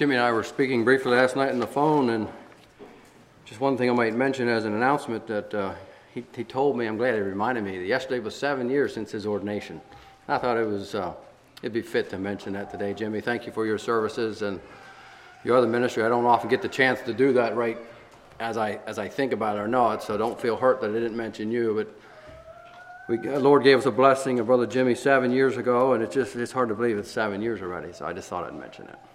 Jimmy and I were speaking briefly last night on the phone, and just one thing I might mention as an announcement that he told me, I'm glad he reminded me, that yesterday was 7 years since his ordination. I thought it'd be fit to mention that today. Jimmy, thank you for your services and your other ministry. I don't often get the chance to do that right as I think about it or know it, so don't feel hurt that I didn't mention you. But the Lord gave us a blessing of Brother Jimmy 7 years ago, and it's hard to believe it's 7 years already, so I just thought I'd mention it.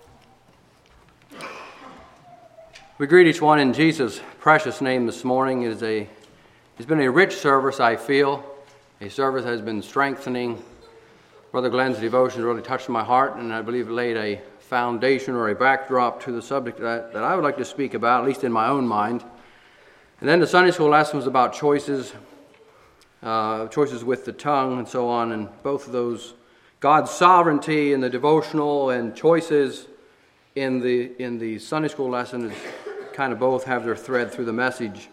We greet each one in Jesus' precious name this morning. It's been a rich service, I feel. A service that has been strengthening. Brother Glenn's devotion really touched my heart, and I believe it laid a foundation or a backdrop to the subject that I would like to speak about, at least in my own mind. And then the Sunday school lesson was about choices with the tongue and so on, and both of those, God's sovereignty in the devotional and choices in the Sunday school lesson is kind of both have their thread through the message.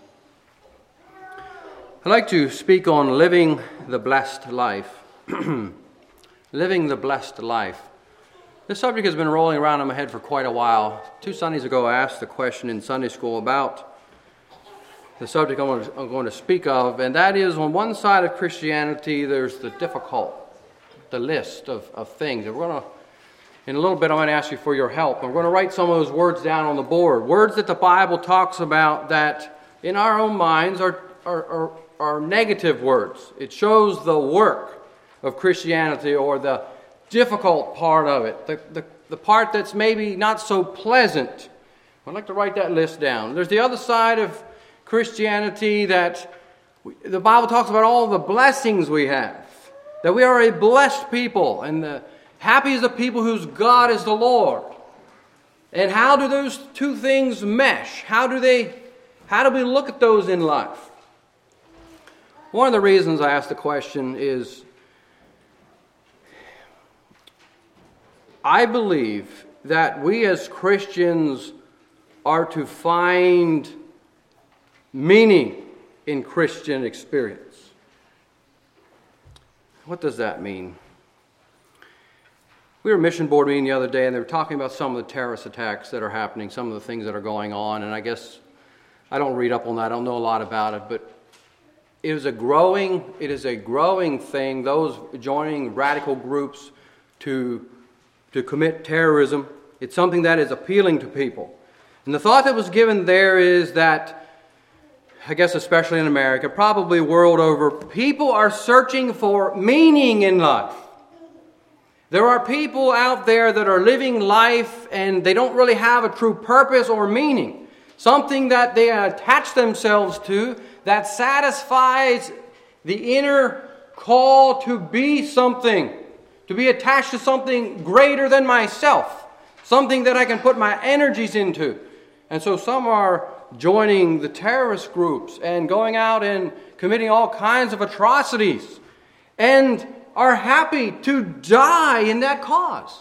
I'd like to speak on living the blessed life. Living the blessed life. This subject has been rolling around in my head for quite a while. 2 Sundays ago I asked a question in Sunday school about the subject I'm going to speak of, and that is, on one side of Christianity there's the list of things. And in a little bit I'm going to ask you for your help. I'm going to write some of those words down on the board. Words that the Bible talks about that in our own minds are negative words. It shows the work of Christianity, or the difficult part of it, the part that's maybe not so pleasant. I'd like to write that list down. There's the other side of Christianity that the Bible talks about all the blessings we have, that we are a blessed people, and happy is the people whose God is the Lord. And how do those two things mesh? How do we look at those in life? One of the reasons I asked the question is I believe that we as Christians are to find meaning in Christian experience. What does that mean? We were at mission board meeting the other day, and they were talking about some of the terrorist attacks that are happening, some of the things that are going on, and I guess I don't read up on that, I don't know a lot about it, but it is a growing thing, those joining radical groups to commit terrorism. It's something that is appealing to people. And the thought that was given there is that, I guess especially in America, probably world over, people are searching for meaning in life. There are people out there that are living life and they don't really have a true purpose or meaning. Something that they attach themselves to that satisfies the inner call to be something, to be attached to something greater than myself, something that I can put my energies into. And so some are joining the terrorist groups and going out and committing all kinds of atrocities and are happy to die in that cause.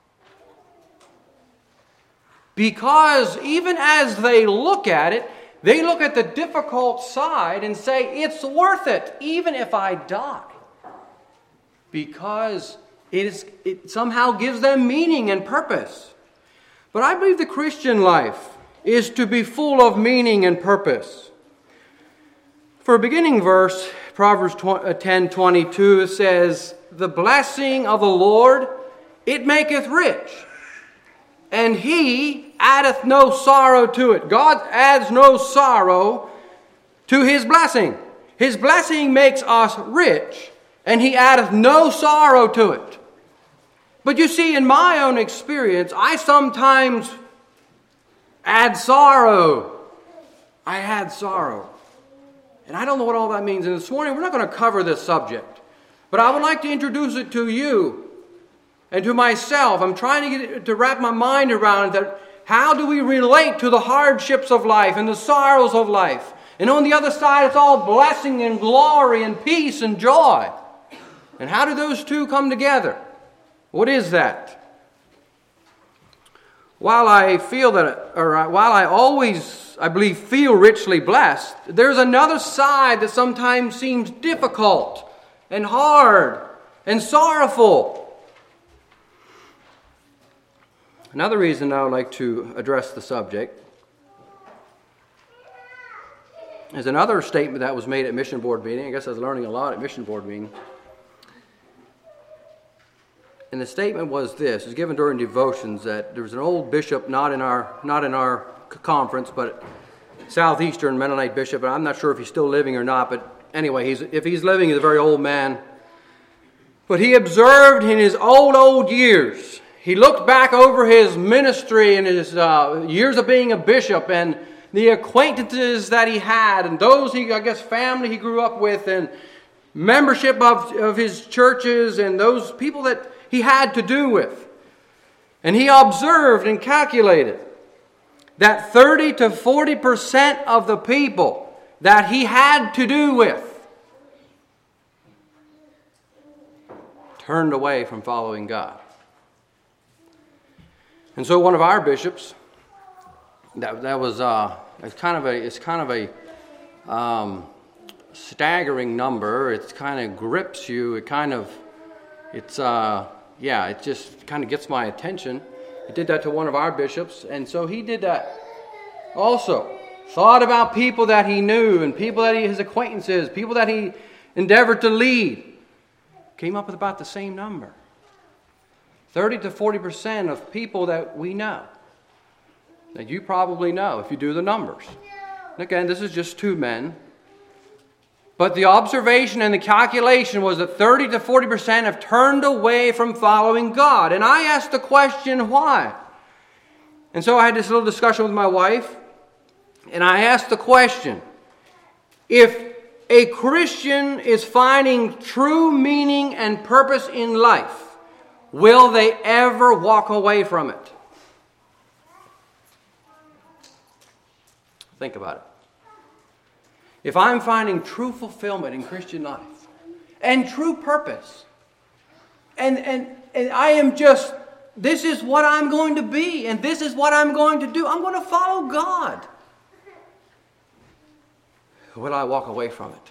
Because even as they look at it, they look at the difficult side and say, it's worth it, even if I die. Because it somehow gives them meaning and purpose. But I believe the Christian life is to be full of meaning and purpose. For a beginning verse, Proverbs 10:22 says, the blessing of the Lord, it maketh rich, and he addeth no sorrow to it. God adds no sorrow to his blessing. His blessing makes us rich, and he addeth no sorrow to it. But you see, in my own experience, I sometimes add sorrow. I add sorrow. And I don't know what all that means. And this morning, we're not going to cover this subject. But I would like to introduce it to you and to myself. I'm trying to wrap my mind around that. How do we relate to the hardships of life and the sorrows of life? And on the other side, it's all blessing and glory and peace and joy. And how do those two come together? What is that? While I always, I believe, feel richly blessed, there's another side that sometimes seems difficult and hard and sorrowful. Another reason I would like to address the subject is another statement that was made at Mission Board meeting. I guess I was learning a lot at Mission Board meeting. And the statement was this. It was given during devotions that there was an old bishop, not in our conference, but Southeastern Mennonite bishop. And I'm not sure if he's still living or not, but anyway, if he's living, he's a very old man. But he observed in his old years, he looked back over his ministry and his years of being a bishop and the acquaintances that he had and those, family he grew up with and membership of his churches and those people that he had to do with. And he observed and calculated that 30 to 40% of the people that he had to do with turned away from following God. And so one of our bishops, it's kind of a staggering number. It kind of grips you. It just kind of gets my attention. He did that to one of our bishops, and so he did that also. Thought about people that he knew and people that his acquaintances, people that he endeavored to lead. Came up with about the same number. 30 to 40% of people that we know. That you probably know if you do the numbers. And again, this is just two men. But the observation and the calculation was that 30 to 40% have turned away from following God. And I asked the question, why? And so I had this little discussion with my wife. And I asked the question, if a Christian is finding true meaning and purpose in life, will they ever walk away from it? Think about it. If I'm finding true fulfillment in Christian life and true purpose, and I am just, this is what I'm going to be and this is what I'm going to do, I'm going to follow God. Will I walk away from it?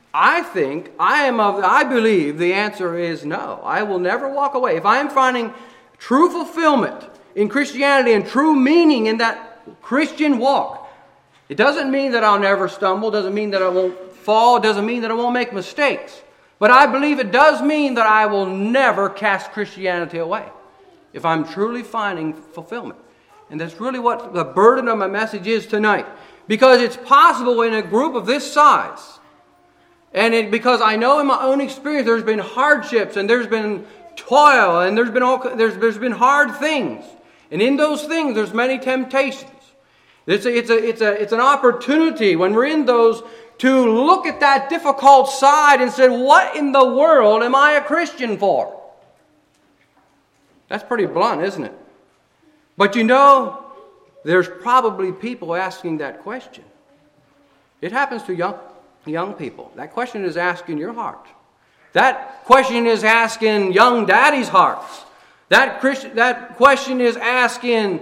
I believe the answer is no. I will never walk away. If I'm finding true fulfillment in Christianity and true meaning in that Christian walk, it doesn't mean that I'll never stumble, doesn't mean that I won't fall, doesn't mean that I won't make mistakes. But I believe it does mean that I will never cast Christianity away if I'm truly finding fulfillment. And that's really what the burden of my message is tonight. Because it's possible in a group of this size, because I know in my own experience there's been hardships and there's been toil and there's been hard things. And in those things there's many temptations. It's an opportunity when we're in those to look at that difficult side and say, what in the world am I a Christian for? That's pretty blunt, isn't it? But there's probably people asking that question. It happens to young people. That question is asked in your heart. That question is asked in young daddies' hearts. That question is asked in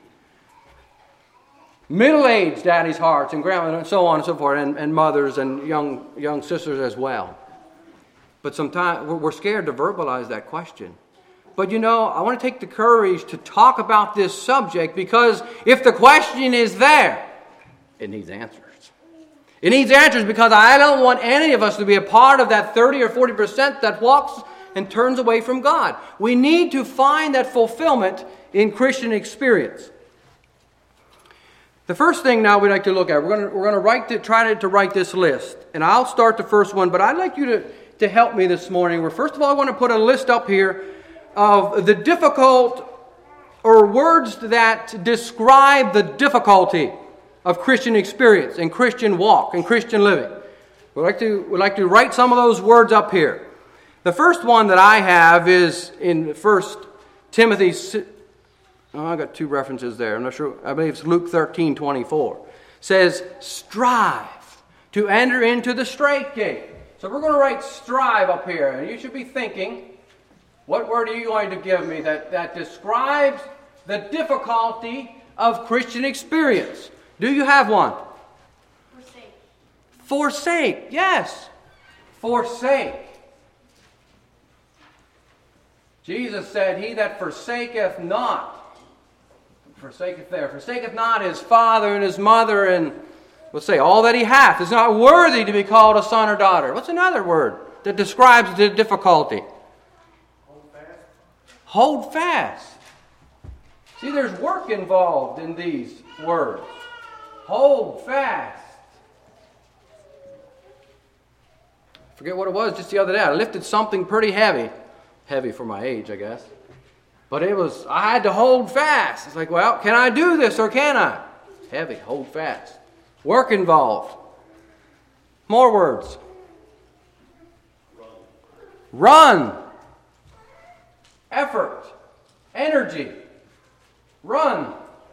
middle-aged daddies' hearts and grandmas and so on and so forth, and mothers and young sisters as well. But sometimes we're scared to verbalize that question. But I want to take the courage to talk about this subject because if the question is there, it needs answers. It needs answers because I don't want any of us to be a part of that 30 or 40% that walks and turns away from God. We need to find that fulfillment in Christian experience. The first thing now we'd like to look at, we're going to try to write this list. And I'll start the first one, but I'd like you to help me this morning. Where first of all, I want to put a list up here of the difficult or words that describe the difficulty of Christian experience and Christian walk and Christian living. We'd like to write some of those words up here. The first one that I have is in 1 Timothy. I got two references there. I'm not sure. I believe it's Luke 13:24. Says, strive to enter into the strait gate. So we're going to write strive up here. And you should be thinking, what word are you going to give me that describes the difficulty of Christian experience? Do you have one? Forsake. Forsake. Yes. Forsake. Jesus said, he that forsaketh not Forsaketh there. Forsaketh not his father and his mother, and we'll say all that he hath is not worthy to be called a son or daughter. What's another word that describes the difficulty? Hold fast. Hold fast. See, there's work involved in these words. Hold fast. Forget what it was just the other day. I lifted something pretty heavy. Heavy for my age, I guess. But I had to hold fast. It's like, well, can I do this or can I? Heavy, hold fast. Work involved. More words. Run. Effort. Energy. Run.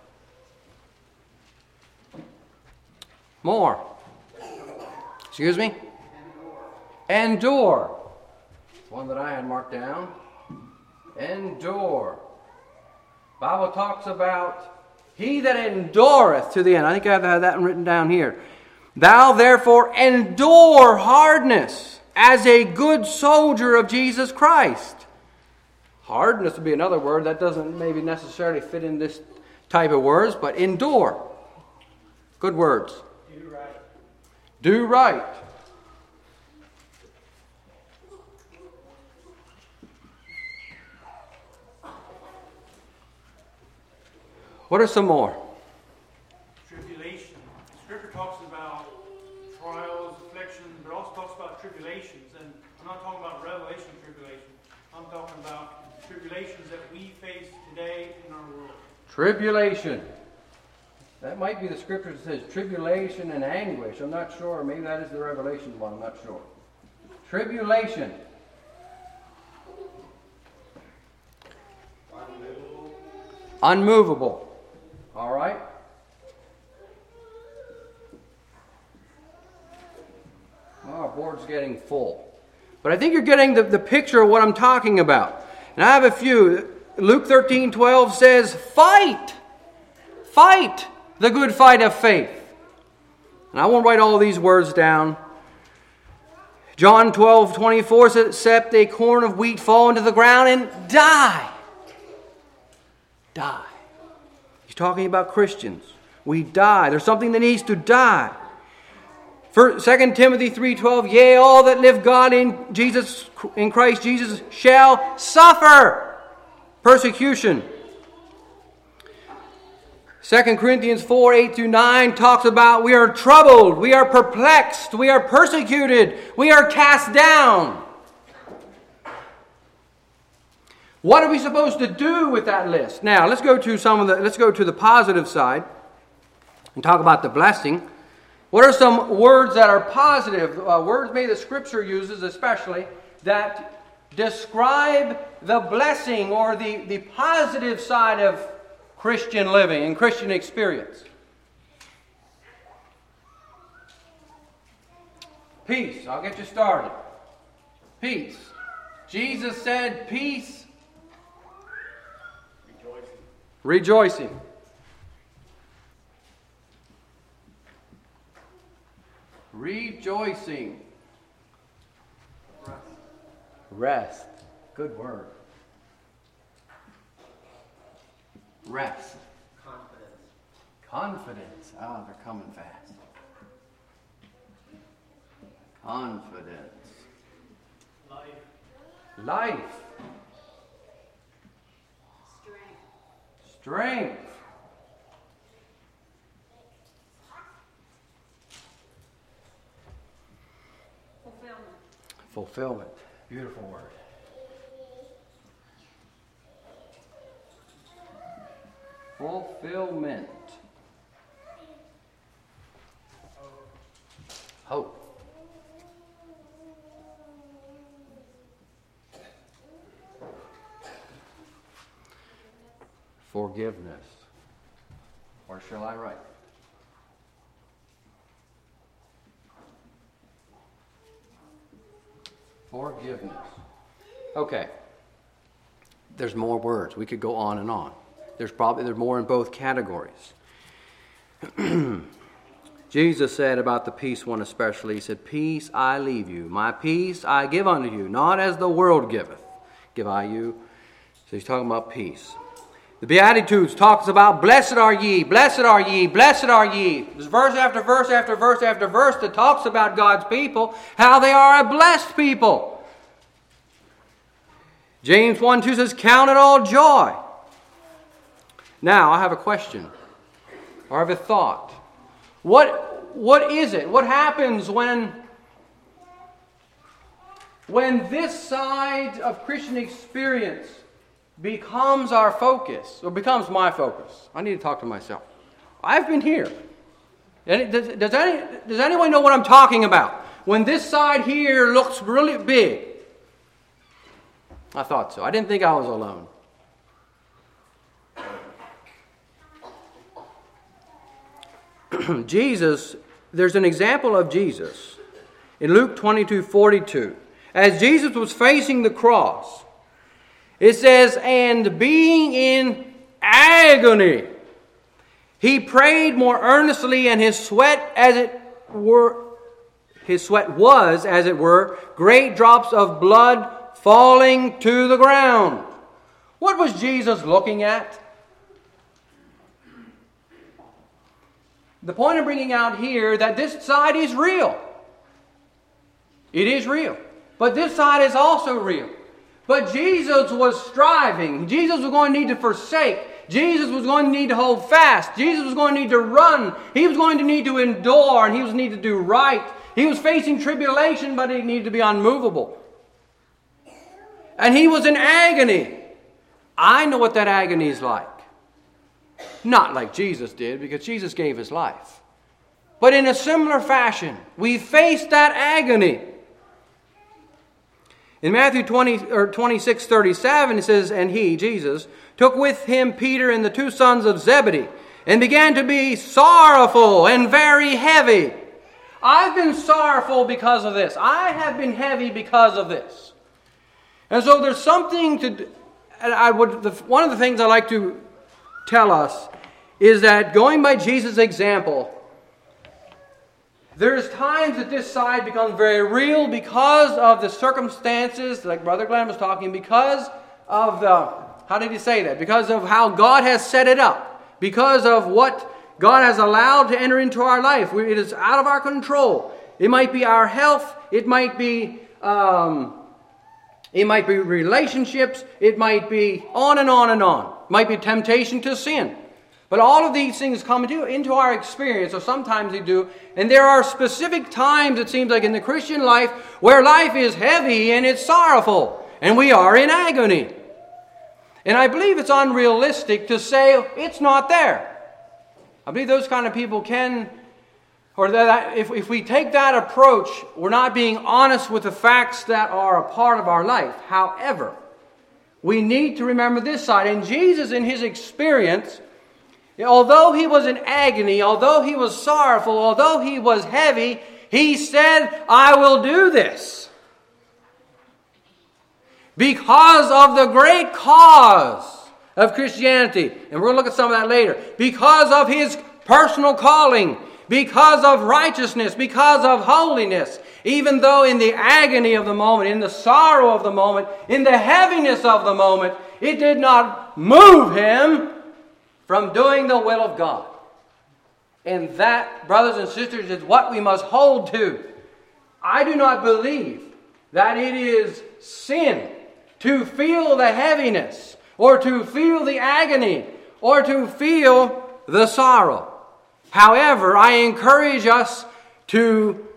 More. Excuse me? Endure. One that I had marked down. Endure. Bible talks about he that endureth to the end. I think I have that written down here. Thou therefore endure hardness as a good soldier of Jesus Christ. Hardness would be another word that doesn't maybe necessarily fit in this type of words, but endure. Good words. Do right. Do right. What are some more? Tribulation. Scripture talks about trials, afflictions, but also talks about tribulations. And I'm not talking about Revelation tribulation. I'm talking about tribulations that we face today in our world. Tribulation. That might be the scripture that says tribulation and anguish. I'm not sure. Maybe that is the Revelation one. I'm not sure. Tribulation. Unmovable. All right. Well, our board's getting full. But I think you're getting the picture of what I'm talking about. And I have a few. Luke 13:12 says, fight. Fight the good fight of faith. And I won't write all these words down. John 12:24 says, except a corn of wheat fall into the ground and die. Die. He's talking about Christians. We die. There's something that needs to die. 2 Timothy 3:12, yea, all that live God in Christ Jesus shall suffer persecution. 2 Corinthians 4:8-9 talks about we are troubled, we are perplexed, we are persecuted, we are cast down. What are we supposed to do with that list? Now, let's go to the positive side and talk about the blessing. What are some words that are positive? Words maybe the Scripture uses especially that describe the blessing or the positive side of Christian living and Christian experience. Peace. I'll get you started. Peace. Jesus said peace. Rejoicing. Rejoicing. Rest. Good word. Rest. Confidence. Ah, they're coming fast. Confidence. Life. Strength. Fulfillment. Beautiful word. Fulfillment. Hope. Forgiveness. Or shall I write? Forgiveness. Okay. There's more words. We could go on and on. There's more in both categories. Jesus said about the peace one especially, he said, peace I leave you, my peace I give unto you, not as the world giveth, give I you. So he's talking about peace. The Beatitudes talks about blessed are ye, blessed are ye, blessed are ye. There's verse after verse after verse after verse that talks about God's people, how they are a blessed people. James 1:2 says, count it all joy. Now, I have a question, or I have a thought. What is it? What happens when this side of Christian experience becomes our focus, or becomes my focus? I need to talk to myself. I've been here. Does anyone know what I'm talking about? When this side here looks really big. I thought so. I didn't think I was alone. Jesus, there's an example of Jesus in Luke 22:42. As Jesus was facing the cross, it says, and being in agony, he prayed more earnestly, and his sweat was, as it were, great drops of blood falling to the ground. What was Jesus looking at? The point I'm bringing out here that this side is real. It is real. But this side is also real. But Jesus was striving. Jesus was going to need to forsake. Jesus was going to need to hold fast. Jesus was going to need to run. He was going to need to endure, and he was going to need to do right. He was facing tribulation, but he needed to be unmovable. And he was in agony. I know what that agony is like. Not like Jesus did, because Jesus gave his life. But in a similar fashion, we face that agony. In Matthew 26:37, it says, and he, Jesus, took with him Peter and the two sons of Zebedee, and began to be sorrowful and very heavy. I've been sorrowful because of this. I have been heavy because of this. And so there's something to... one of the things I like to tell us is that going by Jesus' example, there's times that this side becomes very real because of the circumstances, like Brother Glenn was talking, because of the, how did he say that? Because of how God has set it up. Because of what God has allowed to enter into our life. It is out of our control. It might be our health. It might be relationships. It might be on and on and on. It might be temptation to sin. But all of these things come into our experience, or sometimes they do. And there are specific times, it seems like, in the Christian life where life is heavy and it's sorrowful. And we are in agony. And I believe it's unrealistic to say it's not there. I believe those kind of people can, or that if we take that approach, we're not being honest with the facts that are a part of our life. However, we need to remember this side. And Jesus, in his experience, although he was in agony, although he was sorrowful, although he was heavy, he said, I will do this. Because of the great cause of Christianity. And we're going to look at some of that later. Because of his personal calling. Because of righteousness. Because of holiness. Even though in the agony of the moment, in the sorrow of the moment, in the heaviness of the moment, it did not move him from doing the will of God. And that, brothers and sisters, is what we must hold to. I do not believe that it is sin to feel the heaviness, or to feel the agony, or to feel the sorrow. However, I encourage us to,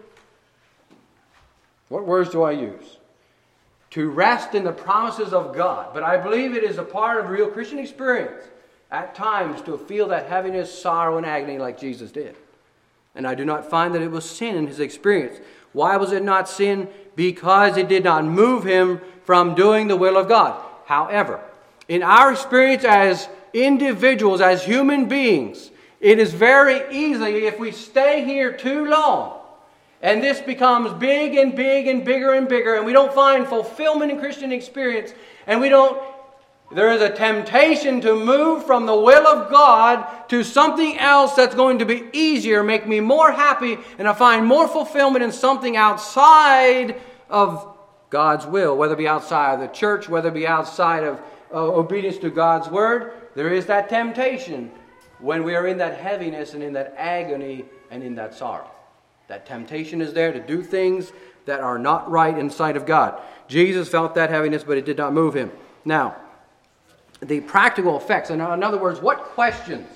what words do I use? To rest in the promises of God. But I believe it is a part of real Christian experience at times to feel that heaviness, sorrow, and agony like Jesus did. And I do not find that it was sin in his experience. Why was it not sin? Because it did not move him from doing the will of God. However, in our experience as individuals, as human beings, it is very easy, if we stay here too long, and this becomes big and big and bigger and bigger, and we don't find fulfillment in Christian experience, and there is a temptation to move from the will of God to something else that's going to be easier, make me more happy, and I find more fulfillment in something outside of God's will, whether it be outside of the church, whether it be outside of obedience to God's word, there is that temptation when we are in that heaviness and in that agony and in that sorrow. That temptation is there to do things that are not right in the sight of God. Jesus felt that heaviness, but it did not move him. Now, the practical effects, in other words, what questions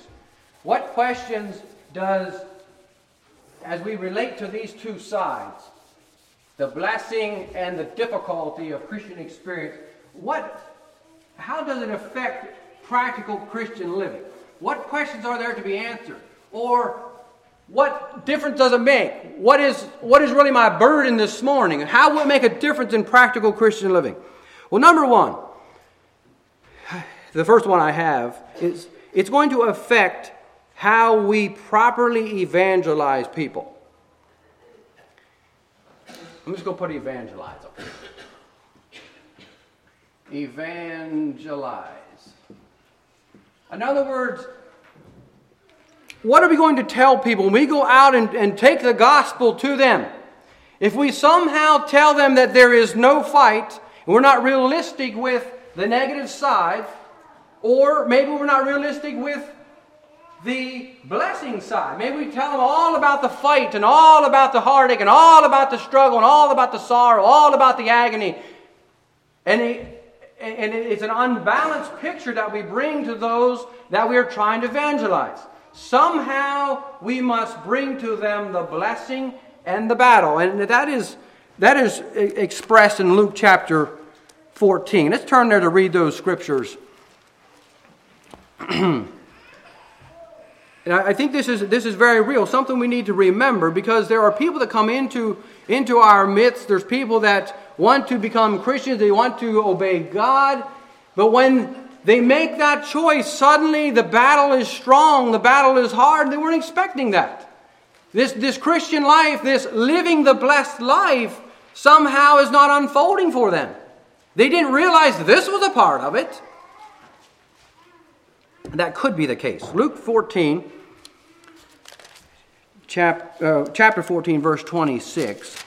does, as we relate to these two sides, the blessing and the difficulty of Christian experience, how does it affect practical Christian living? What questions are there to be answered? Or what difference does it make? What is really my burden this morning? And how will it make a difference in practical Christian living? Well, number one, the first one I have is it's going to affect how we properly evangelize people. I'm just going to put evangelize up here. Evangelize. In other words, what are we going to tell people when we go out and take the gospel to them? If we somehow tell them that there is no fight, and we're not realistic with the negative side, or maybe we're not realistic with the blessing side. Maybe we tell them all about the fight and all about the heartache and all about the struggle and all about the sorrow, all about the agony. And it's an unbalanced picture that we bring to those that we are trying to evangelize. Somehow we must bring to them the blessing and the battle. And that is expressed in Luke chapter 14. Let's turn there to read those scriptures. And I think this is very real, something we need to remember, because there are people that come into our midst. There's people that want to become Christians. They want to obey God. But when they make that choice, suddenly the battle is strong, the battle is hard. They weren't expecting that. This Christian life, this living the blessed life, somehow is not unfolding for them. They didn't realize this was a part of it. That could be the case. Luke 14, chapter 14, verse 26.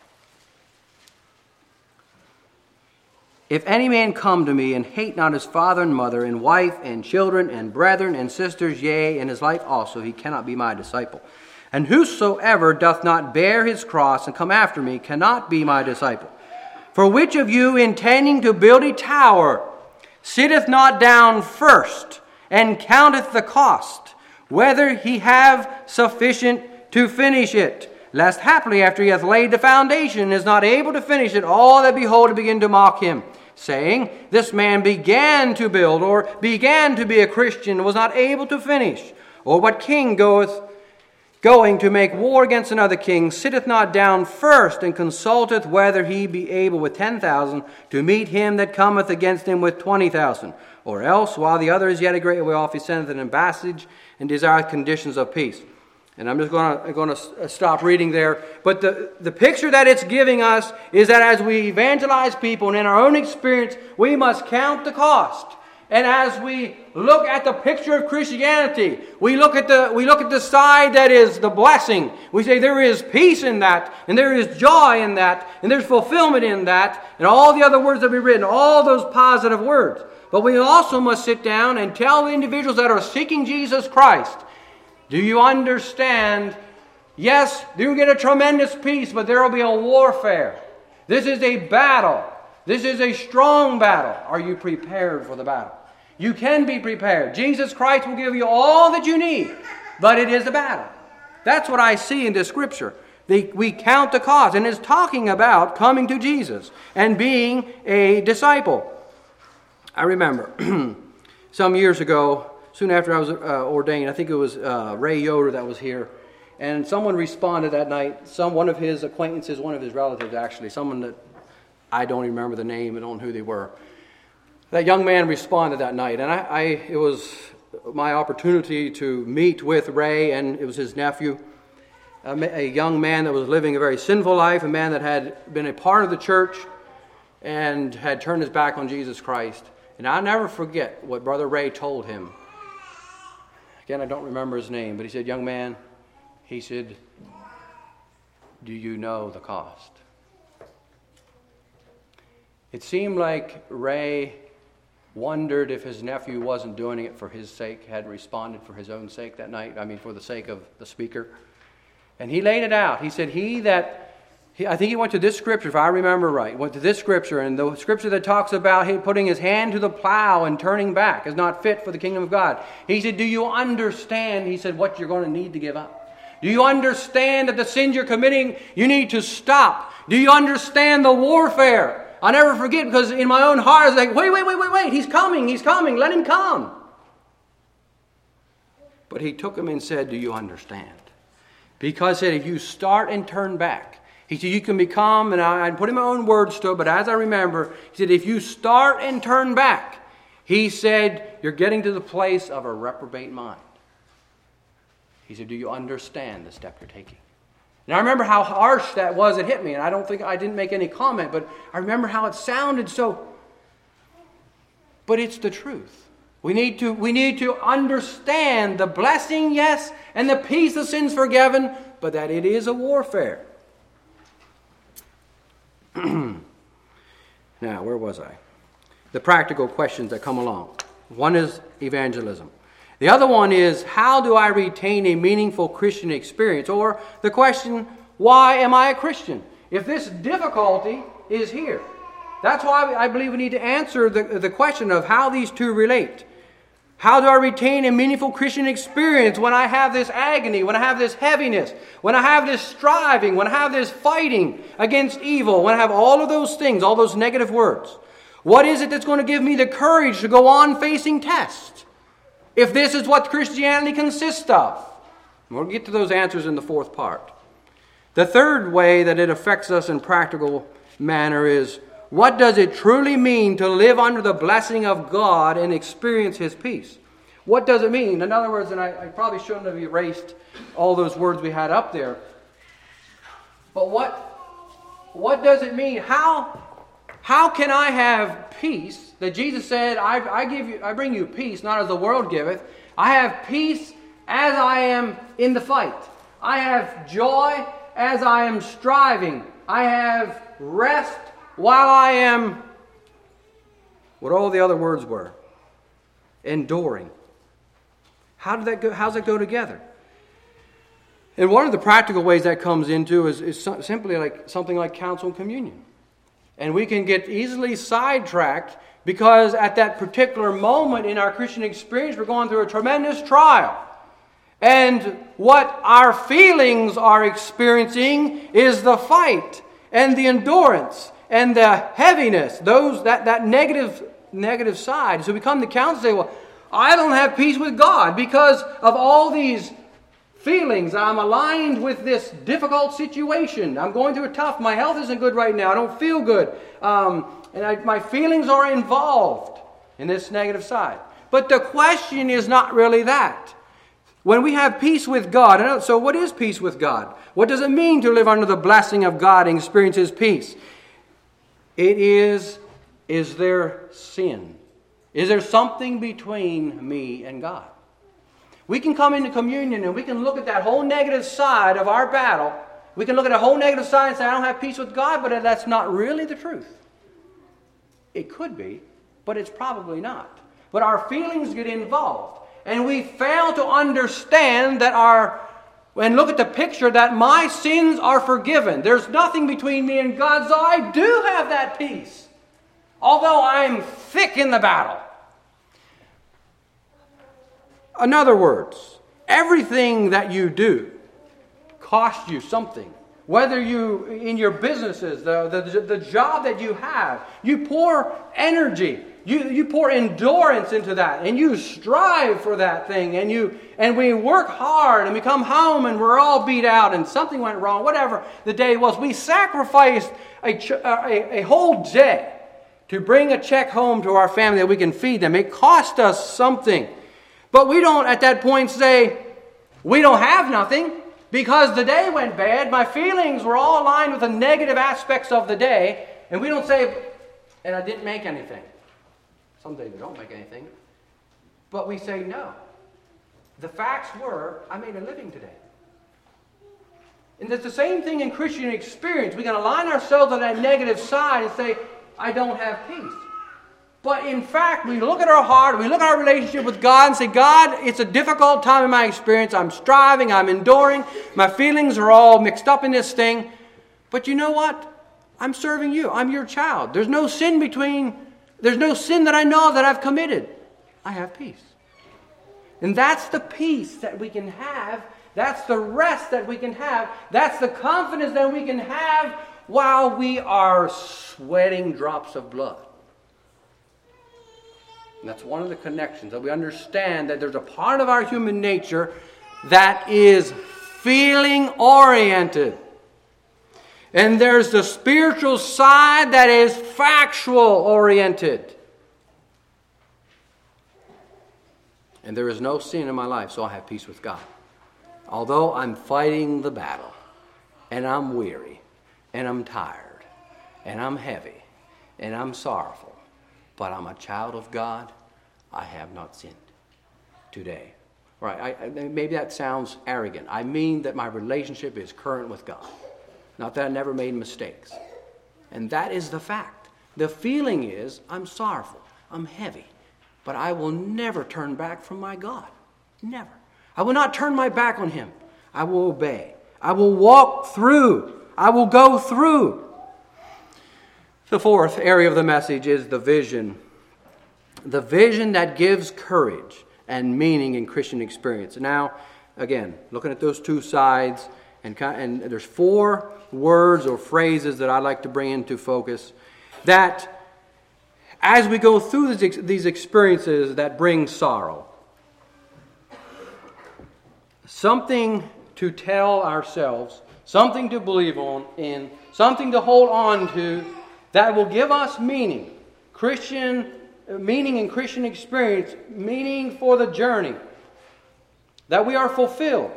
If any man come to me and hate not his father and mother and wife and children and brethren and sisters, yea, and his life also, he cannot be my disciple. And whosoever doth not bear his cross and come after me cannot be my disciple. For which of you, intending to build a tower, sitteth not down first, and counteth the cost, whether he have sufficient to finish it? Lest haply after he hath laid the foundation, and is not able to finish it, all that behold begin to mock him, saying, This man began to build, or began to be a Christian, and was not able to finish. Or what king going to make war against another king, sitteth not down first, and consulteth whether he be able with 10,000 to meet him that cometh against him with 20,000? Or else, while the other is yet a great way off, he sendeth an ambassage and desireth conditions of peace. And I'm just going to stop reading there. But the picture that it's giving us is that as we evangelize people, and in our own experience, we must count the cost. And as we look at the picture of Christianity, we look at the side that is the blessing. We say there is peace in that, and there is joy in that, and there's fulfillment in that, and all the other words that we've written, all those positive words. But we also must sit down and tell the individuals that are seeking Jesus Christ, do you understand? Yes, you get a tremendous peace, but there will be a warfare. This is a battle. This is a strong battle. Are you prepared for the battle? You can be prepared. Jesus Christ will give you all that you need, but it is a battle. That's what I see in this scripture. We count the cost, and it's talking about coming to Jesus and being a disciple. I remember some years ago, soon after I was ordained, I think it was Ray Yoder that was here, and someone responded that night, one of his acquaintances, one of his relatives actually, someone that I don't even remember the name, I don't know who they were. That young man responded that night, and it was my opportunity to meet with Ray, and it was his nephew, a young man that was living a very sinful life, a man that had been a part of the church and had turned his back on Jesus Christ. And I'll never forget what Brother Ray told him. Again, I don't remember his name, but he said, young man, he said, do you know the cost? It seemed like Ray wondered if his nephew wasn't doing it for his sake, had responded for his own sake that night, for the sake of the speaker. And he laid it out. He said, I think he went to this scripture, if I remember right, went to this scripture, and the scripture that talks about him putting his hand to the plow and turning back is not fit for the kingdom of God. He said, do you understand, he said, what you're going to need to give up? Do you understand that the sins you're committing, you need to stop? Do you understand the warfare? I'll never forget, because in my own heart, I was like, wait, he's coming, let him come. But he took him and said, do you understand? Because he said, if you start and turn back, he said, you can become, and I put in my own words to it, but as I remember, he said, if you start and turn back, he said, you're getting to the place of a reprobate mind. He said, do you understand the step you're taking? And I remember how harsh that was. It hit me, and I didn't make any comment, but I remember how it sounded so. But it's the truth. We need to understand the blessing, yes, and the peace of sins forgiven, but that it is a warfare. Now, where was I? The practical questions that come along. One is evangelism. The other one is, how do I retain a meaningful Christian experience? Or the question, why am I a Christian? If this difficulty is here. That's why I believe we need to answer the question of how these two relate. How do I retain a meaningful Christian experience when I have this agony, when I have this heaviness, when I have this striving, when I have this fighting against evil, when I have all of those things, all those negative words? What is it that's going to give me the courage to go on facing tests? If this is what Christianity consists of. We'll get to those answers in the fourth part. The third way that it affects us in practical manner is, what does it truly mean to live under the blessing of God and experience His peace? What does it mean? In other words, and I probably shouldn't have erased all those words we had up there, but what does it mean? How can I have peace that Jesus said, I bring you peace, not as the world giveth. I have peace as I am in the fight. I have joy as I am striving. I have rest while I am, what all the other words were, enduring. How did that go? How's that go together? And one of the practical ways that comes into is simply like something like counsel and communion. And we can get easily sidetracked because at that particular moment in our Christian experience, we're going through a tremendous trial. And what our feelings are experiencing is the fight and the endurance and the heaviness, that negative side. So we come to counsel and say, well, I don't have peace with God because of all these feelings. I'm aligned with this difficult situation. I'm going through my health isn't good right now. I don't feel good. My feelings are involved in this negative side. But the question is not really that. When we have peace with God, so what is peace with God? What does it mean to live under the blessing of God and experience His peace? It is there sin? Is there something between me and God? We can come into communion and we can look at that whole negative side of our battle. We can look at a whole negative side and say, I don't have peace with God, but that's not really the truth. It could be, but it's probably not. But our feelings get involved. And we fail to understand and look at the picture that my sins are forgiven. There's nothing between me and God, so I do have that peace. Although I'm thick in the battle. In other words, everything that you do costs you something. Whether you, in your businesses, the job that you have, you pour energy. You pour endurance into that, and you strive for that thing, and we work hard, and we come home, and we're all beat out, and something went wrong, whatever the day was. We sacrificed a whole day to bring a check home to our family that we can feed them. It cost us something. But we don't at that point say, we don't have nothing, because the day went bad. My feelings were all aligned with the negative aspects of the day, and we don't say, and I didn't make anything. Some days we don't make anything. But we say, no. The facts were, I made a living today. And it's the same thing in Christian experience. We can align ourselves on that negative side and say, I don't have peace. But in fact, we look at our heart, we look at our relationship with God and say, God, it's a difficult time in my experience. I'm striving, I'm enduring. My feelings are all mixed up in this thing. But you know what? I'm serving you. I'm your child. There's no sin that I know of that I've committed. I have peace. And that's the peace that we can have. That's the rest that we can have. That's the confidence that we can have while we are sweating drops of blood. And that's one of the connections, that we understand that there's a part of our human nature that is feeling oriented. And there's the spiritual side that is factual oriented. And there is no sin in my life, so I have peace with God. Although I'm fighting the battle, and I'm weary, and I'm tired, and I'm heavy, and I'm sorrowful, but I'm a child of God, I have not sinned today. Right? Maybe that sounds arrogant. I mean that my relationship is current with God. Not that I never made mistakes. And that is the fact. The feeling is, I'm sorrowful, I'm heavy, but I will never turn back from my God. Never. I will not turn my back on Him. I will obey. I will walk through. I will go through. The fourth area of the message is the vision. The vision that gives courage and meaning in Christian experience. Now, again, looking at those two sides, and there's 4 words or phrases that I'd like to bring into focus, that as we go through these experiences that bring sorrow, something to tell ourselves, something to believe in, something to hold on to, that will give us meaning, meaning in Christian experience, meaning for the journey, that we are fulfilled.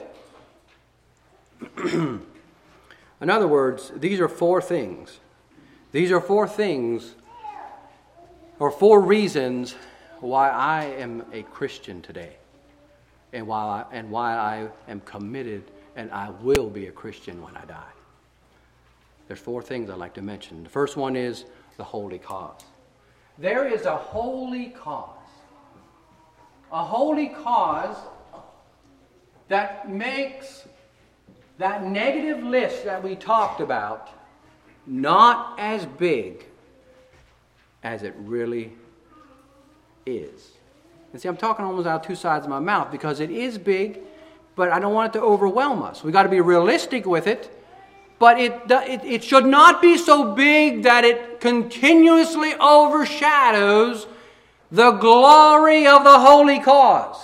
In other words, these are 4 things. These are 4 things, or 4 reasons why I am a Christian today, and why I am committed, and I will be a Christian when I die. There's 4 things I'd like to mention. The first one is the holy cause. There is a holy cause. A holy cause that makes that negative list that we talked about not as big as it really is. And see, I'm talking almost out of 2 sides of my mouth, because it is big, but I don't want it to overwhelm us. We've got to be realistic with it. But it should not be so big that it continuously overshadows the glory of the holy cause.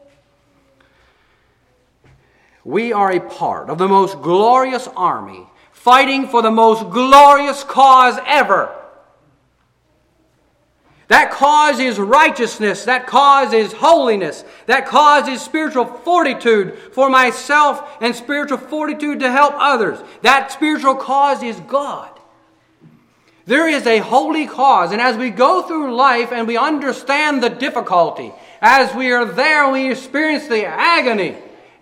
We are a part of the most glorious army, fighting for the most glorious cause ever. That cause is righteousness. That cause is holiness. That cause is spiritual fortitude for myself and spiritual fortitude to help others. That spiritual cause is God. There is a holy cause, and as we go through life and we understand the difficulty, as we are there and we experience the agony,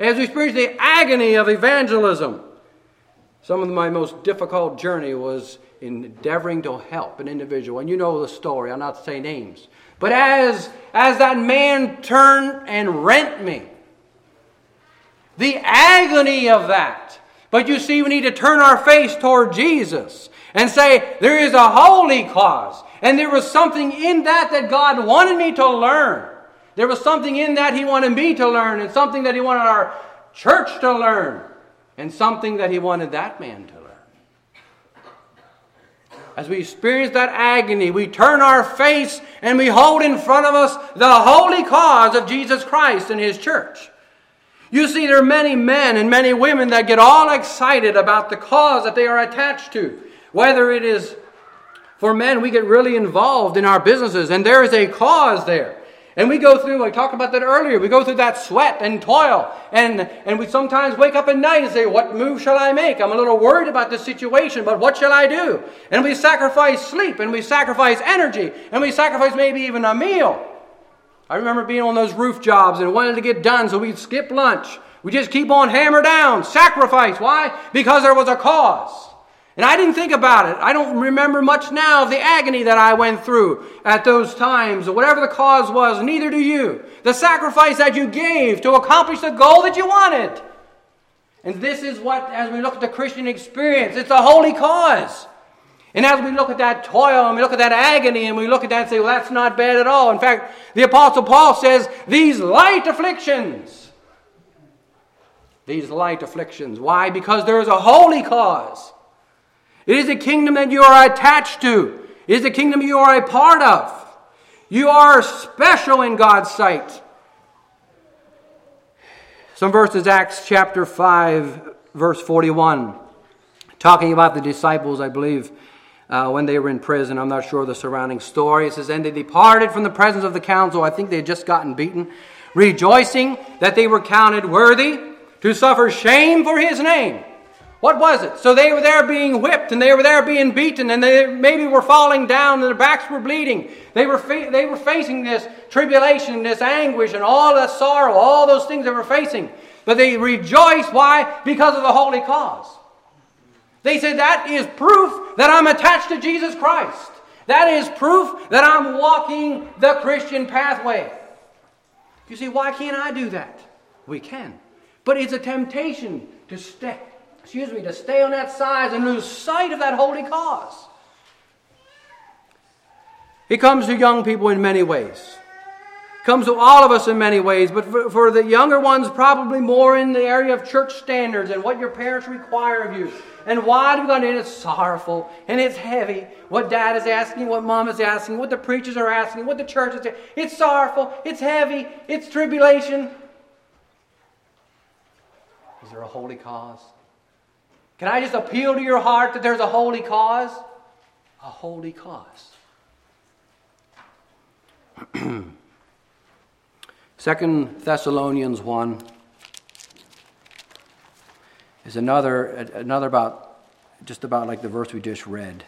of evangelism. Some of my most difficult journey was endeavoring to help an individual. And you know the story. I'll not say names. But as that man turned and rent me, the agony of that. But you see, we need to turn our face toward Jesus and say, there is a holy cause. And there was something in that God wanted me to learn. There was something in that He wanted me to learn, and something that He wanted our church to learn, and something that He wanted that man to learn. As we experience that agony, we turn our face and we hold in front of us the holy cause of Jesus Christ and His church. You see, there are many men and many women that get all excited about the cause that they are attached to. Whether it is for men, we get really involved in our businesses, and there is a cause there. And we go through, I talked about that earlier, we go through that sweat and toil. And we sometimes wake up at night and say, what move shall I make? I'm a little worried about this situation, but what shall I do? And we sacrifice sleep, and we sacrifice energy, and we sacrifice maybe even a meal. I remember being on those roof jobs and wanted to get done, so we'd skip lunch. We just keep on hammer down, sacrifice. Why? Because there was a cause. And I didn't think about it. I don't remember much now of the agony that I went through at those times, or whatever the cause was. Neither do you. The sacrifice that you gave to accomplish the goal that you wanted. And this is what, as we look at the Christian experience, it's a holy cause. And as we look at that toil, and we look at that agony, and we look at that and say, well, that's not bad at all. In fact, the Apostle Paul says, these light afflictions. These light afflictions. Why? Because there is a holy cause. It is a kingdom that you are attached to. It is a kingdom you are a part of. You are special in God's sight. Some verses, Acts chapter 5, verse 41, talking about the disciples, I believe, when they were in prison. I'm not sure of the surrounding story. It says, and they departed from the presence of the council. I think they had just gotten beaten, rejoicing that they were counted worthy to suffer shame for his name. What was it? So they were there being whipped, and they were there being beaten, and they maybe were falling down, and their backs were bleeding. They were facing this tribulation, this anguish, and all that sorrow, all those things they were facing. But they rejoiced. Why? Because of the holy cause. They said, that is proof that I'm attached to Jesus Christ. That is proof that I'm walking the Christian pathway. You see, why can't I do that? We can. But it's a temptation to stay on that side and lose sight of that holy cause. It comes to young people in many ways. It comes to all of us in many ways, but for the younger ones, probably more in the area of church standards and what your parents require of you. And why do we go in? It's sorrowful and it's heavy. What dad is asking, what mom is asking, what the preachers are asking, what the church is asking. It's sorrowful, it's heavy, it's tribulation. Is there a holy cause? Can I just appeal to your heart that there's a holy cause? A holy cause. 2 Thessalonians 1 is another about like the verse we just read.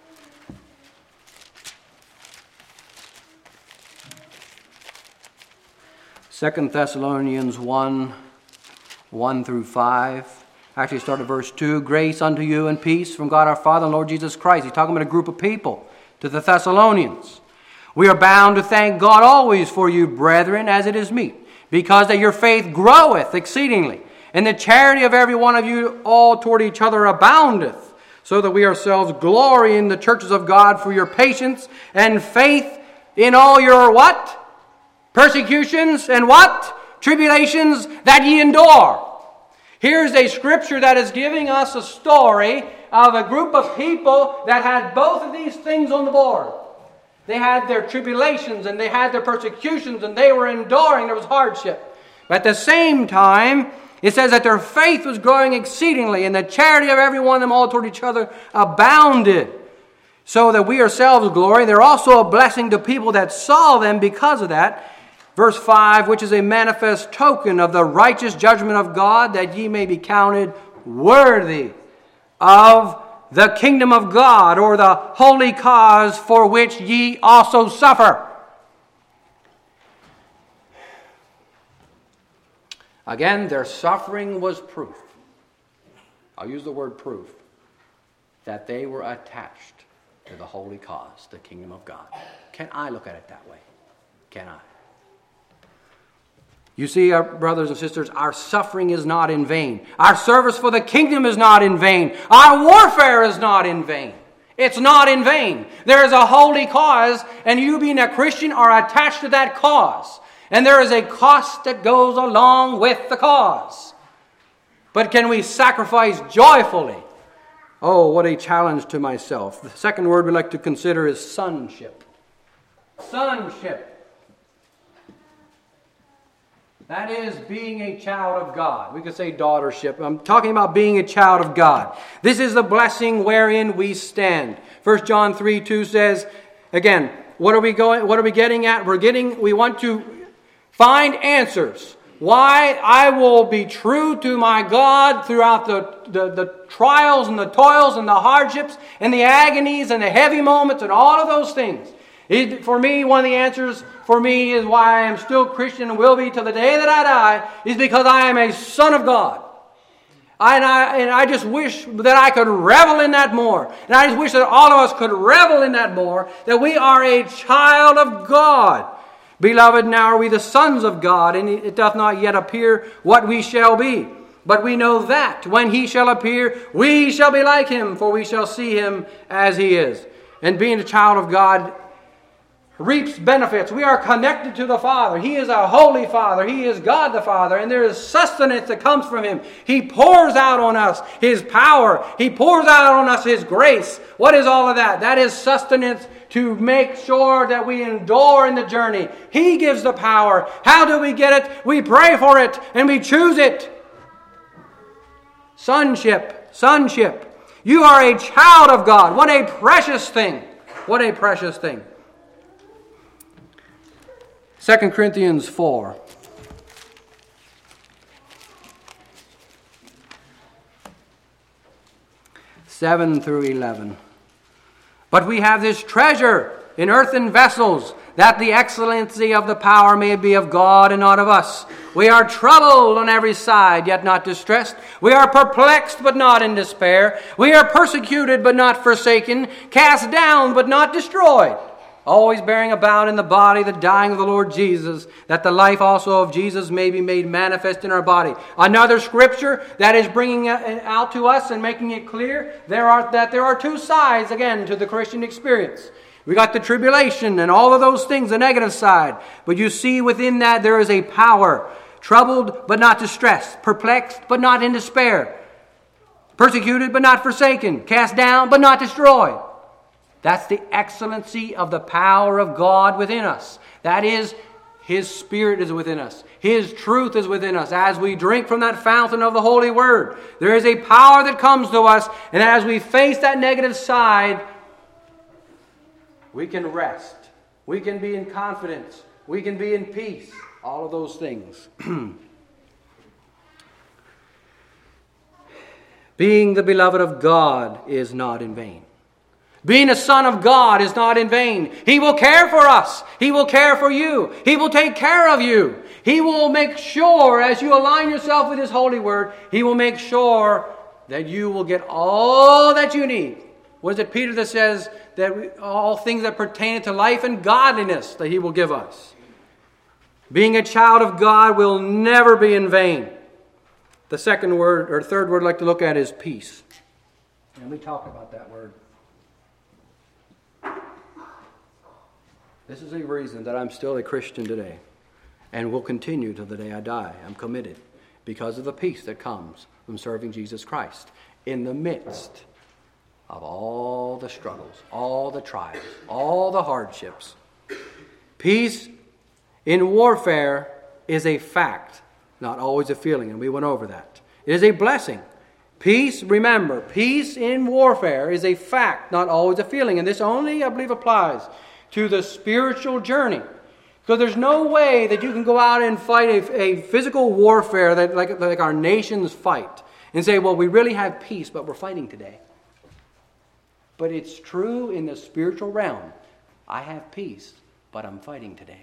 Second Thessalonians 1 through 5. Actually, start at verse 2. Grace unto you and peace from God our Father and Lord Jesus Christ. He's talking about a group of people, to the Thessalonians. We are bound to thank God always for you, brethren, as it is meet, because that your faith groweth exceedingly, and the charity of every one of you all toward each other aboundeth, so that we ourselves glory in the churches of God for your patience and faith in all your what? Persecutions and what? Tribulations that ye endure. Here's a scripture that is giving us a story of a group of people that had both of these things on the board. They had their tribulations and they had their persecutions and they were enduring. There was hardship. But at the same time, it says that their faith was growing exceedingly and the charity of every one of them all toward each other abounded, so that we ourselves glory. They're also a blessing to people that saw them because of that. Verse 5, which is a manifest token of the righteous judgment of God, that ye may be counted worthy of the kingdom of God, or the holy cause for which ye also suffer. Again, their suffering was proof. I'll use the word proof, that they were attached to the holy cause, the kingdom of God. Can I look at it that way? Can I? You see, our brothers and sisters, our suffering is not in vain. Our service for the kingdom is not in vain. Our warfare is not in vain. It's not in vain. There is a holy cause, and you being a Christian are attached to that cause. And there is a cost that goes along with the cause. But can we sacrifice joyfully? Oh, what a challenge to myself. The second word we'd like to consider is sonship. Sonship. That is being a child of God. We could say daughtership. I'm talking about being a child of God. This is the blessing wherein we stand. 1 John 3:2 says, again, what are we getting at? We want to find answers. Why I will be true to my God throughout the trials and the toils and the hardships and the agonies and the heavy moments and all of those things. For me, one of the answers for me is why I am still Christian and will be till the day that I die, is because I am a son of God. And I just wish that I could revel in that more. And I just wish that all of us could revel in that more, that we are a child of God. Beloved, now are we the sons of God, and it doth not yet appear what we shall be. But we know that when He shall appear, we shall be like Him, for we shall see Him as He is. And being a child of God reaps benefits. We are connected to the Father. He is a holy Father. He is God the Father. And there is sustenance that comes from Him. He pours out on us His power. He pours out on us His grace. What is all of that? That is sustenance to make sure that we endure in the journey. He gives the power. How do we get it? We pray for it and we choose it. Sonship. You are a child of God. What a precious thing. What a precious thing. 2 Corinthians 4. (7 through 11). But we have this treasure in earthen vessels, that the excellency of the power may be of God and not of us. We are troubled on every side, yet not distressed. We are perplexed, but not in despair. We are persecuted, but not forsaken. Cast down, but not destroyed. Always bearing about in the body the dying of the Lord Jesus, that the life also of Jesus may be made manifest in our body. Another scripture that is bringing it out to us and making it clear there are two sides, again, to the Christian experience. We got the tribulation and all of those things, the negative side. But you see within that there is a power. Troubled but not distressed. Perplexed but not in despair. Persecuted but not forsaken. Cast down but not destroyed. That's the excellency of the power of God within us. That is, His Spirit is within us. His truth is within us. As we drink from that fountain of the Holy Word, there is a power that comes to us. And as we face that negative side, we can rest. We can be in confidence. We can be in peace. All of those things. Being the beloved of God is not in vain. Being a son of God is not in vain. He will care for us. He will care for you. He will take care of you. He will make sure, as you align yourself with His holy word, He will make sure that you will get all that you need. What is it Peter that says that all things that pertain to life and godliness that He will give us? Being a child of God will never be in vain. The third word I'd like to look at is peace. And we talked about that word. This is the reason that I'm still a Christian today and will continue till the day I die. I'm committed because of the peace that comes from serving Jesus Christ in the midst of all the struggles, all the trials, all the hardships. Peace in warfare is a fact, not always a feeling, and we went over that. It is a blessing. Peace, remember, peace in warfare is a fact, not always a feeling. And this only, I believe, applies to the spiritual journey. Because there's no way that you can go out and fight a physical warfare that like our nations fight and say, well, we really have peace, but we're fighting today. But it's true in the spiritual realm. I have peace, but I'm fighting today.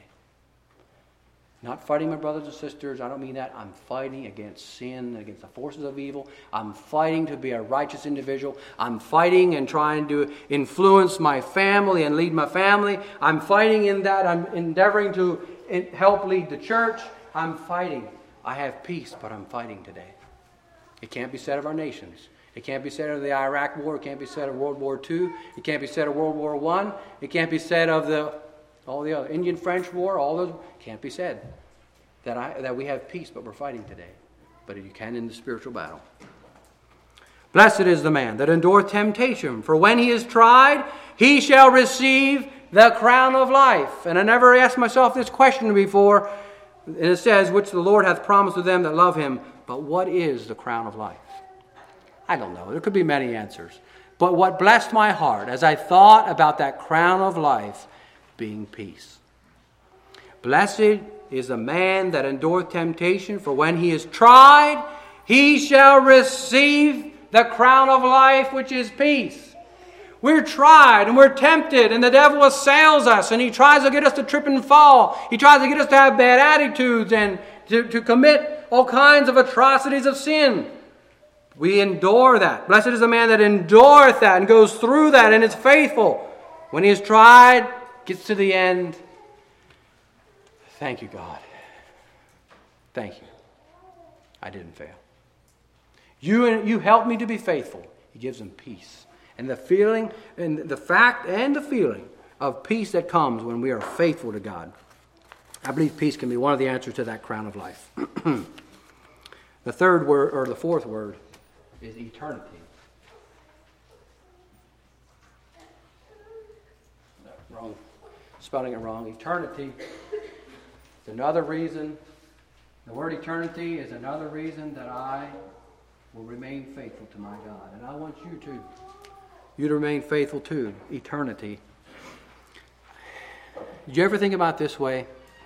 Not fighting my brothers and sisters. I don't mean that. I'm fighting against sin, against the forces of evil. I'm fighting to be a righteous individual. I'm fighting and trying to influence my family and lead my family. I'm fighting in that. I'm endeavoring to help lead the church. I'm fighting. I have peace, but I'm fighting today. It can't be said of our nations. It can't be said of the Iraq War. It can't be said of World War II. It can't be said of World War I. It can't be said of all the other Indian-French War. All those can't be said that we have peace, but we're fighting today. But you can in the spiritual battle. Blessed is the man that endureth temptation, for when he is tried, he shall receive the crown of life. And I never asked myself this question before. And it says, which the Lord hath promised to them that love Him. But what is the crown of life? I don't know. There could be many answers. But what blessed my heart as I thought about that crown of life being peace. Blessed is the man that endureth temptation, for when he is tried, he shall receive the crown of life, which is peace. We're tried and we're tempted, and the devil assails us, and he tries to get us to trip and fall. He tries to get us to have bad attitudes and to commit all kinds of atrocities of sin. We endure that. Blessed is the man that endureth that and goes through that and is faithful. When he is tried, gets to the end. Thank you, God. Thank you. I didn't fail. You helped me to be faithful. He gives them peace. And the feeling, and the fact and the feeling of peace that comes when we are faithful to God. I believe peace can be one of the answers to that crown of life. The third word, or the fourth word, is eternity. No, wrong. Spelling it wrong. Eternity is another reason. The word eternity is another reason that I will remain faithful to my God. And I want you to. You to remain faithful to eternity. Did you ever think about it this way?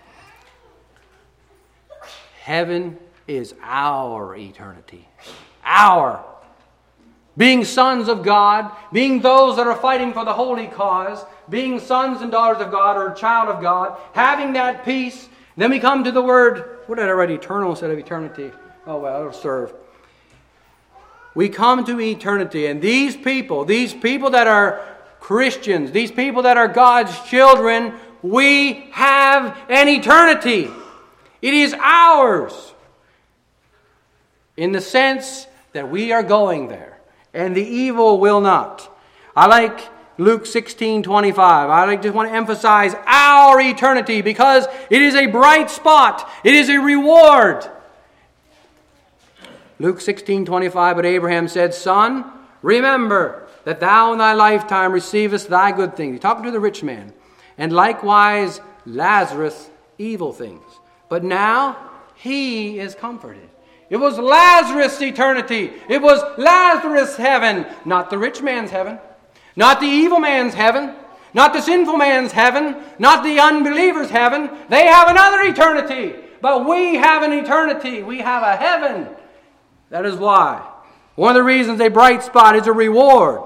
Heaven is our eternity. Our. Being sons of God, being those that are fighting for the holy cause, being sons and daughters of God or a child of God, having that peace. Then we come to the word, what did I write? Eternal instead of eternity. Oh well, it'll serve. We come to eternity, and these people that are Christians, these people that are God's children, we have an eternity. It is ours. In the sense that we are going there. And the evil will not. I like Luke 16:25. I just want to emphasize our eternity because it is a bright spot. It is a reward. Luke 16:25, but Abraham said, Son, remember that thou in thy lifetime receivest thy good things. He's talking to the rich man. And likewise Lazarus evil things. But now he is comforted. It was Lazarus' eternity. It was Lazarus' heaven. Not the rich man's heaven. Not the evil man's heaven. Not the sinful man's heaven. Not the unbeliever's heaven. They have another eternity. But we have an eternity. We have a heaven. That is why. One of the reasons a bright spot is a reward.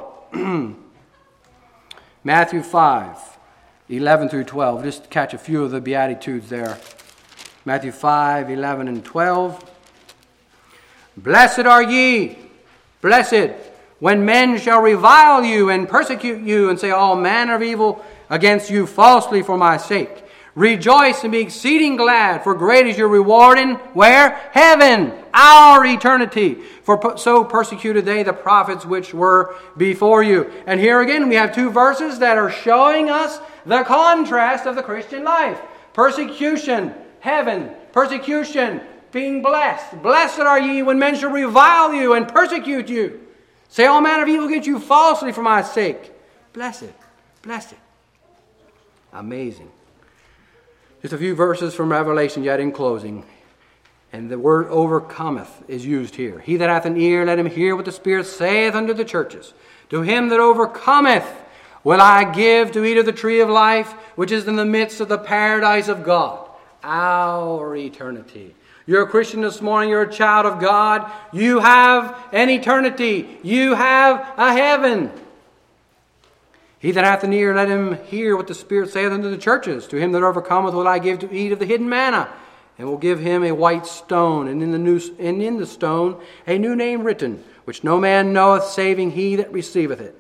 Matthew 5:11 through 12. Just catch a few of the Beatitudes there. Matthew 5:11 and 12. Blessed are ye, blessed, when men shall revile you and persecute you and say all manner of evil against you falsely for my sake. Rejoice and be exceeding glad, for great is your reward in where? Heaven, our eternity. For so persecuted they the prophets which were before you. And here again we have two verses that are showing us the contrast of the Christian life. Persecution, heaven. Persecution, being blessed. Blessed are ye when men shall revile you and persecute you. Say all manner of evil against you falsely for my sake. Blessed. Blessed. Amazing. Just a few verses from Revelation yet in closing. And the word overcometh is used here. He that hath an ear, let him hear what the Spirit saith unto the churches. To him that overcometh will I give to eat of the tree of life, which is in the midst of the paradise of God. Our eternity. You're a Christian this morning. You're a child of God. You have an eternity. You have a heaven. He that hath an ear, let him hear what the Spirit saith unto the churches. To him that overcometh will I give to eat of the hidden manna, and will give him a white stone, and in the stone a new name written, which no man knoweth, saving he that receiveth it.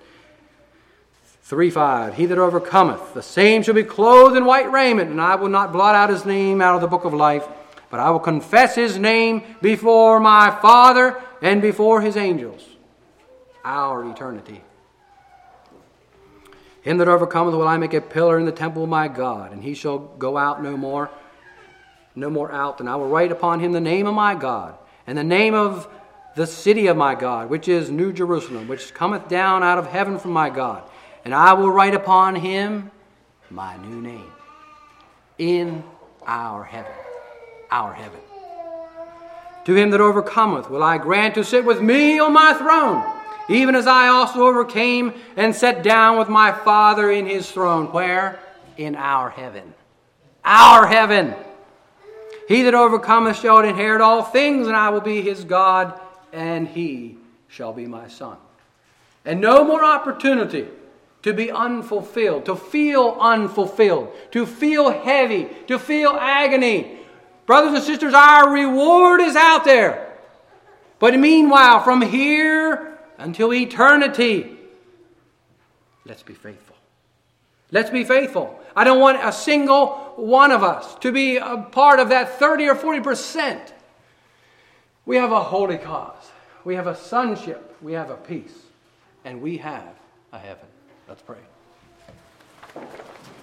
3:5. He that overcometh, the same shall be clothed in white raiment, and I will not blot out his name out of the book of life, but I will confess his name before my Father and before his angels. Our eternity. Him that overcometh will I make a pillar in the temple of my God, and he shall go out no more out. And I will write upon him the name of my God, and the name of the city of my God, which is New Jerusalem, which cometh down out of heaven from my God. And I will write upon him my new name in our heaven. Our heaven. To him that overcometh will I grant to sit with me on my throne, even as I also overcame and sat down with my Father in his throne. Where? In our heaven. Our heaven. He that overcometh shall inherit all things, and I will be his God, and he shall be my son. And no more opportunity to be unfulfilled, to feel unfulfilled, to feel heavy, to feel agony. Brothers and sisters, our reward is out there. But meanwhile, from here until eternity, let's be faithful. Let's be faithful. I don't want a single one of us to be a part of that 30 or 40%. We have a holy cause. We have a sonship. We have a peace. And we have a heaven. Let's pray.